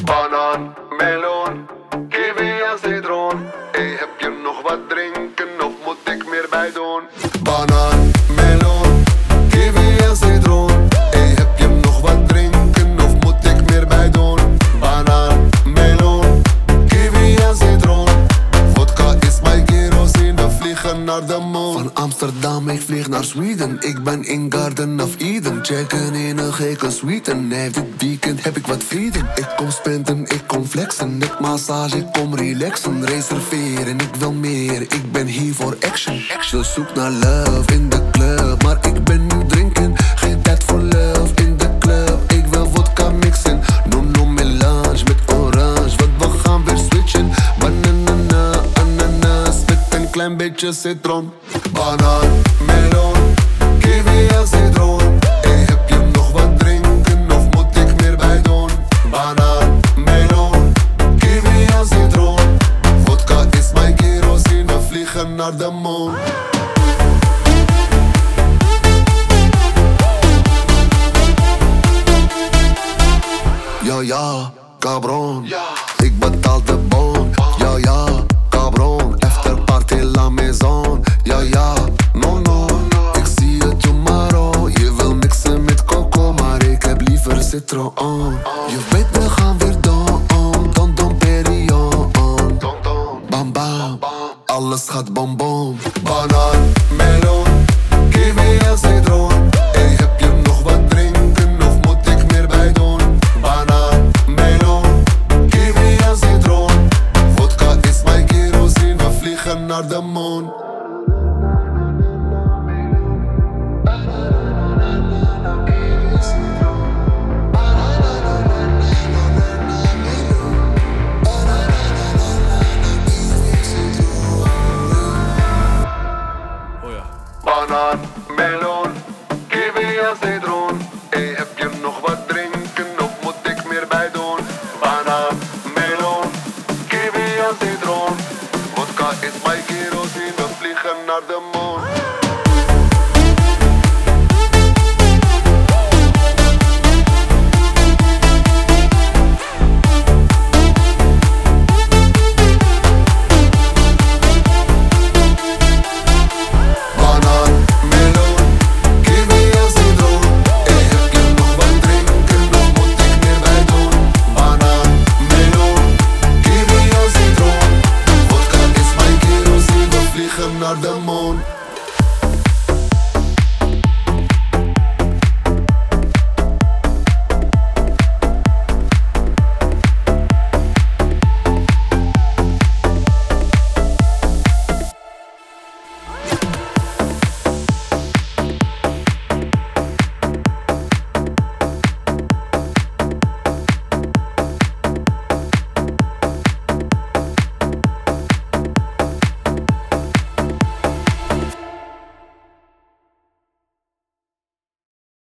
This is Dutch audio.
Banaan, meloen, kiwi en citroen. Hey, heb je nog wat drinken of moet ik meer bij doen? Banaan, meloen, kiwi en citroen. Hey, heb je nog wat drinken of moet ik meer bij doen? Banaan, meloen, kiwi en citroen. Vodka is mijn kerosine, we vliegen naar de maan. Van Amsterdam, ik vlieg naar Zweden. Ik ben in Garden of Eden. Checken in een gekke suite. Nee, dit weekend heb ik wat vrienden. Ik kom spenden, ik kom flexen. Ik massage, ik kom relaxen. Reserveren, ik wil meer. Ik ben hier voor action. Ze zoekt naar love in de club, maar ik ben nu drinken. Geen tijd voor love in de club. Ik wil vodka mixen. No melange met orange, want we gaan weer switchen. Banana, ananas met een klein beetje citron. Banaan, meloen, kiwi en citroen. Hey, heb je nog wat drinken of moet ik meer bij doen? Banaan, meloen, kiwi en citroen. Vodka is mijn kerosine, we vliegen naar de maan. Ja, cabron, ik betaal de bon. Ja, cabron, after party la maison. Ja, no, ik zie je tomorrow. Je wil mixen met coco, maar ik heb liever citron. Je weet we gaan weer don Perignon. Bam, bam, alles gaat bom.